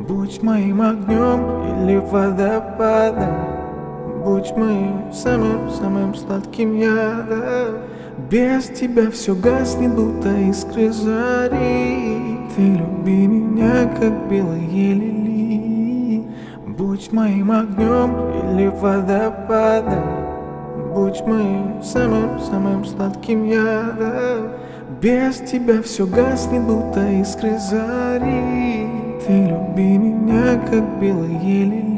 Будь моим огнем или водопадом, будь моим самым сладким ядом. Без тебя все гаснет, будто искры зари. Ты люби меня, как белые лилии. Будь моим огнем или водопадом, будь моим самым сладким ядом. Без тебя все гаснет, будто искры зари. Ты люби меня, как белые лилии.